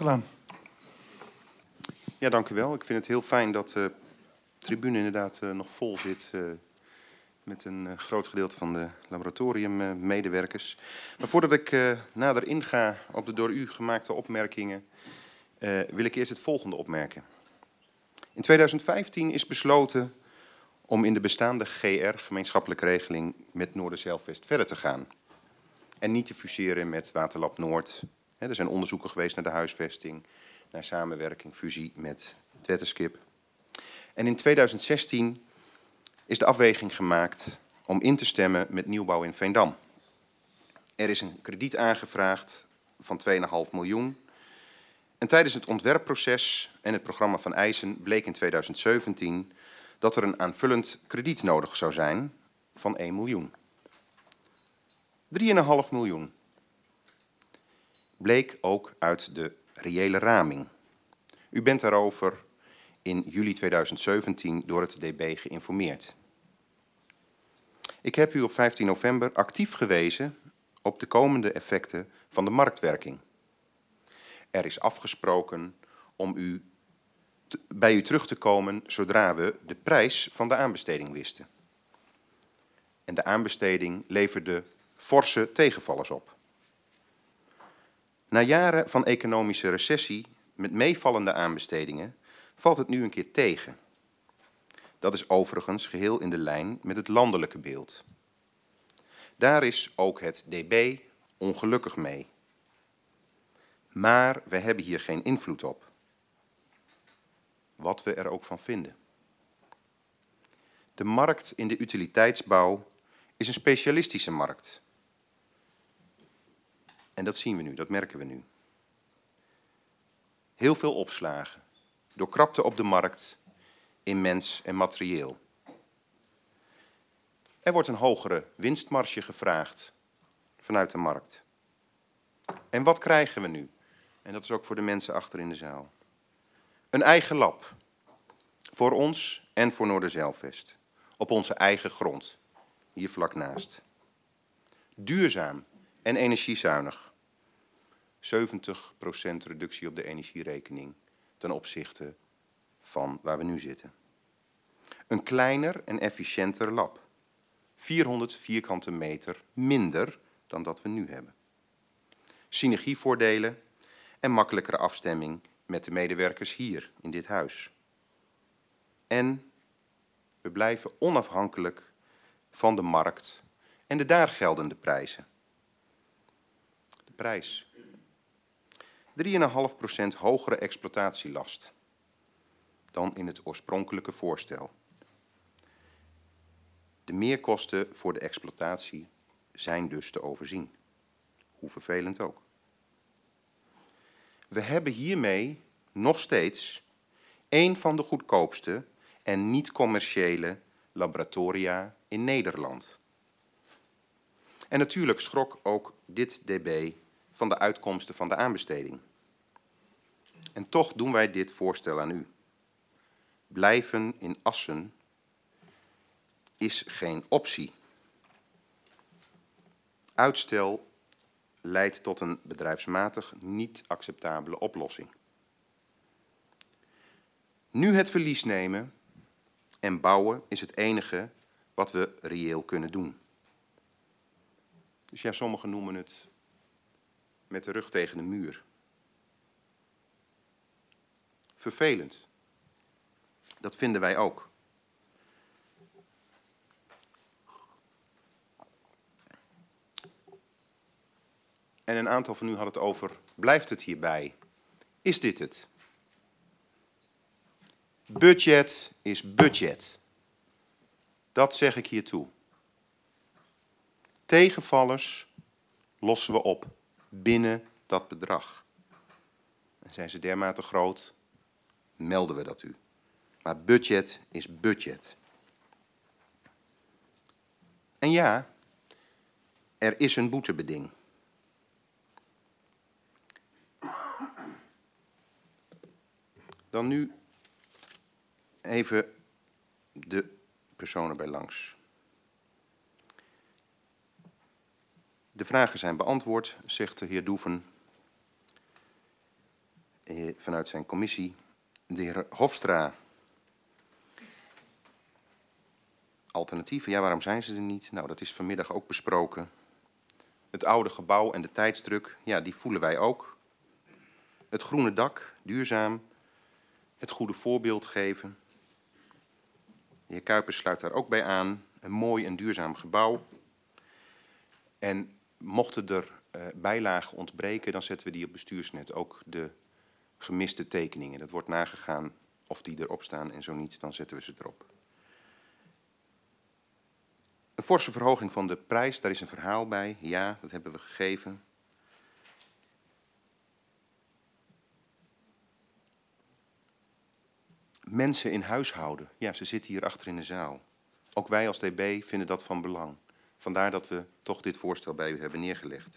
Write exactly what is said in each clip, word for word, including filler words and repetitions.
Waterlaan. Ja, dank u wel. Ik vind het heel fijn dat de tribune inderdaad uh, nog vol zit uh, met een uh, groot gedeelte van de laboratoriummedewerkers. Uh, maar voordat ik uh, nader inga op de door u gemaakte opmerkingen, uh, wil ik eerst het volgende opmerken. In tweeduizend vijftien is besloten om in de bestaande G R, gemeenschappelijke regeling, met Noorderzijlvest verder te gaan. En niet te fuseren met Waterlab Noord. He, er zijn onderzoeken geweest naar de huisvesting, naar samenwerking, fusie met het Wetterskip. En in tweeduizend zestien is de afweging gemaakt om in te stemmen met nieuwbouw in Veendam. Er is een krediet aangevraagd van twee komma vijf miljoen. En tijdens het ontwerpproces en het programma van eisen bleek in tweeduizend zeventien dat er een aanvullend krediet nodig zou zijn van één miljoen. drie komma vijf miljoen. Bleek ook uit de reële raming. U bent daarover in juli tweeduizend zeventien door het D B geïnformeerd. Ik heb u op vijftien november actief gewezen op de komende effecten van de marktwerking. Er is afgesproken om u te, bij u terug te komen zodra we de prijs van de aanbesteding wisten. En de aanbesteding leverde forse tegenvallers op. Na jaren van economische recessie met meevallende aanbestedingen valt het nu een keer tegen. Dat is overigens geheel in de lijn met het landelijke beeld. Daar is ook het D B ongelukkig mee. Maar we hebben hier geen invloed op. Wat we er ook van vinden. De markt in de utiliteitsbouw is een specialistische markt. En dat zien we nu, dat merken we nu. Heel veel opslagen, door krapte op de markt in mens en materieel. Er wordt een hogere winstmarge gevraagd vanuit de markt. En wat krijgen we nu? En dat is ook voor de mensen achter in de zaal. Een eigen lab. Voor ons en voor Noorderzijlvest. Op onze eigen grond. Hier vlak naast. Duurzaam en energiezuinig. zeventig procent reductie op de energierekening ten opzichte van waar we nu zitten. Een kleiner en efficiënter lab. vierhonderd vierkante meter minder dan dat we nu hebben. Synergievoordelen en makkelijkere afstemming met de medewerkers hier in dit huis. En we blijven onafhankelijk van de markt en de daar geldende prijzen. De prijs. drie komma vijf procent hogere exploitatielast dan in het oorspronkelijke voorstel. De meerkosten voor de exploitatie zijn dus te overzien. Hoe vervelend ook. We hebben hiermee nog steeds een van de goedkoopste en niet-commerciële laboratoria in Nederland. En natuurlijk schrok ook dit D B van de uitkomsten van de aanbesteding. En toch doen wij dit voorstel aan u. Blijven in Assen is geen optie. Uitstel leidt tot een bedrijfsmatig niet acceptabele oplossing. Nu het verlies nemen en bouwen is het enige wat we reëel kunnen doen. Dus ja, sommigen noemen het met de rug tegen de muur. Vervelend. Dat vinden wij ook. En een aantal van u had het over, blijft het hierbij? Is dit het? Budget is budget. Dat zeg ik hier toe. Tegenvallers lossen we op binnen dat bedrag. En zijn ze dermate groot, melden we dat u. Maar budget is budget. En ja, er is een boetebeding. Dan nu even de personen bij langs. De vragen zijn beantwoord, zegt de heer Doeven. eh, vanuit zijn commissie. De heer Hofstra. Alternatieven, ja, waarom zijn ze er niet? Nou, dat is vanmiddag ook besproken. Het oude gebouw en de tijdsdruk, ja, die voelen wij ook. Het groene dak, duurzaam. Het goede voorbeeld geven. De heer Kuipers sluit daar ook bij aan. Een mooi en duurzaam gebouw. En mochten er uh, bijlagen ontbreken, dan zetten we die op bestuursnet. Ook de gemiste tekeningen. Dat wordt nagegaan of die erop staan en zo niet, dan zetten we ze erop. Een forse verhoging van de prijs, daar is een verhaal bij. Ja, dat hebben we gegeven. Mensen in huishouden, ja, ze zitten hier achter in de zaal. Ook wij als D B vinden dat van belang. Vandaar dat we toch dit voorstel bij u hebben neergelegd.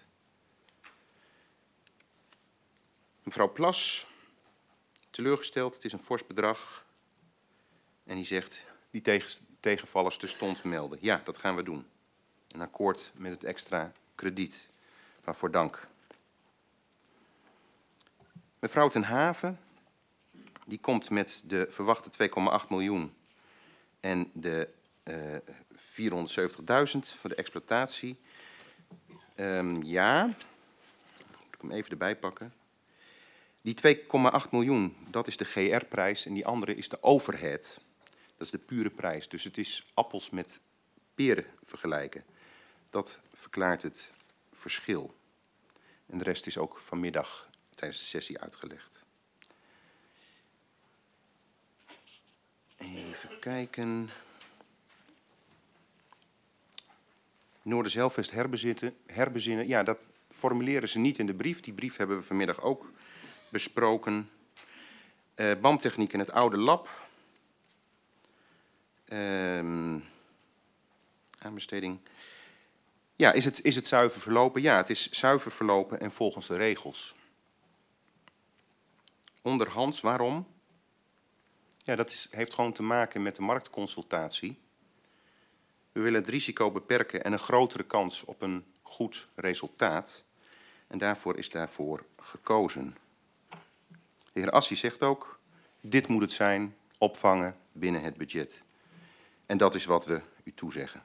Mevrouw Plas, teleurgesteld, het is een fors bedrag. En die zegt, die tegen, tegenvallers terstond melden. Ja, dat gaan we doen. Een akkoord met het extra krediet. Waarvoor dank. Mevrouw ten Haven, die komt met de verwachte twee komma acht miljoen en de uh, vierhonderdzeventigduizend voor de exploitatie. Um, ja, moet ik hem even erbij pakken. Die twee komma acht miljoen, dat is de G R-prijs en die andere is de overhead. Dat is de pure prijs. Dus het is appels met peren vergelijken. Dat verklaart het verschil. En de rest is ook vanmiddag tijdens de sessie uitgelegd. Even kijken. Noorderzeilvest herbezitten, herbezinnen. Ja, dat formuleren ze niet in de brief. Die brief hebben we vanmiddag ook besproken. Uh, B A M-techniek in het oude lab. Uh, aanbesteding. Ja, is het, is het zuiver verlopen? Ja, het is zuiver verlopen en volgens de regels. Onderhands, waarom? Ja, dat is, heeft gewoon te maken met de marktconsultatie. We willen het risico beperken en een grotere kans op een goed resultaat. En daarvoor is daarvoor gekozen. De heer Assie zegt ook, dit moet het zijn, opvangen binnen het budget. En dat is wat we u toezeggen.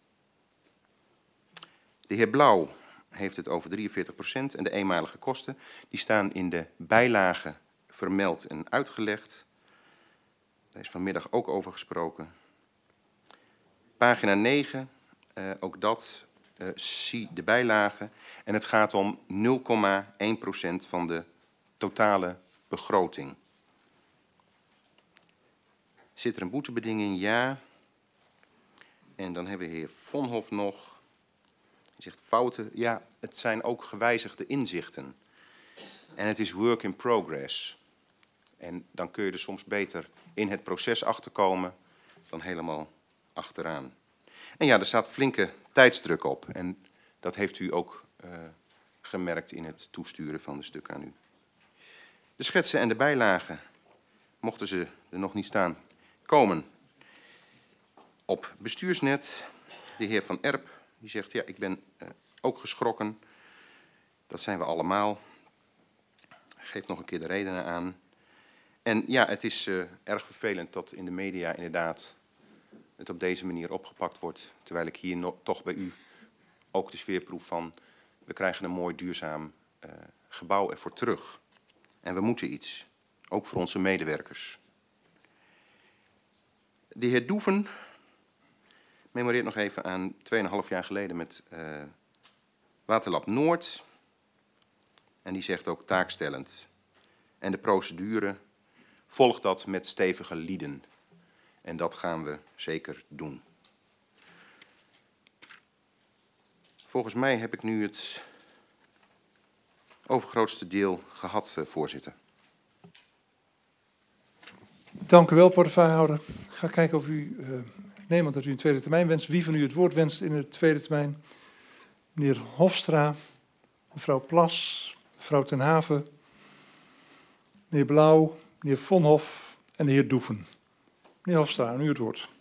De heer Blauw heeft het over drieënveertig procent en de eenmalige kosten. Die staan in de bijlage vermeld en uitgelegd. Daar is vanmiddag ook over gesproken. Pagina negen, uh, ook dat, uh, zie de bijlage. En het gaat om nul komma één procent van de totale begroting. Zit er een boetebeding in? Ja. En dan hebben we de heer Vonhof nog. Hij zegt fouten. Ja, het zijn ook gewijzigde inzichten. En het is work in progress. En dan kun je er soms beter in het proces achterkomen dan helemaal achteraan. En ja, er staat flinke tijdsdruk op. En dat heeft u ook uh, gemerkt in het toesturen van de stukken aan u. De schetsen en de bijlagen, mochten ze er nog niet staan, komen op bestuursnet. De heer Van Erp, die zegt, ja, ik ben uh, ook geschrokken. Dat zijn we allemaal. Geef nog een keer de redenen aan. En ja, het is uh, erg vervelend dat in de media inderdaad het op deze manier opgepakt wordt. Terwijl ik hier no- toch bij u ook de sfeerproef van, we krijgen een mooi duurzaam uh, gebouw ervoor terug. En we moeten iets, ook voor onze medewerkers. De heer Doeven memoreert nog even aan tweeënhalf jaar geleden met uh, Waterlab Noord. En die zegt ook taakstellend. En de procedure, volg dat met stevige lieden. En dat gaan we zeker doen. Volgens mij heb ik nu het overgrootste deel gehad, uh, voorzitter. Dank u wel, portefeuillehouder. Ik ga kijken of u, uh, neem aan dat u een tweede termijn wenst. Wie van u het woord wenst in de tweede termijn? Meneer Hofstra, mevrouw Plas, mevrouw ten Haven, meneer Blauw, meneer Vonhof en de heer Doeven. Meneer Hofstra, aan u het woord.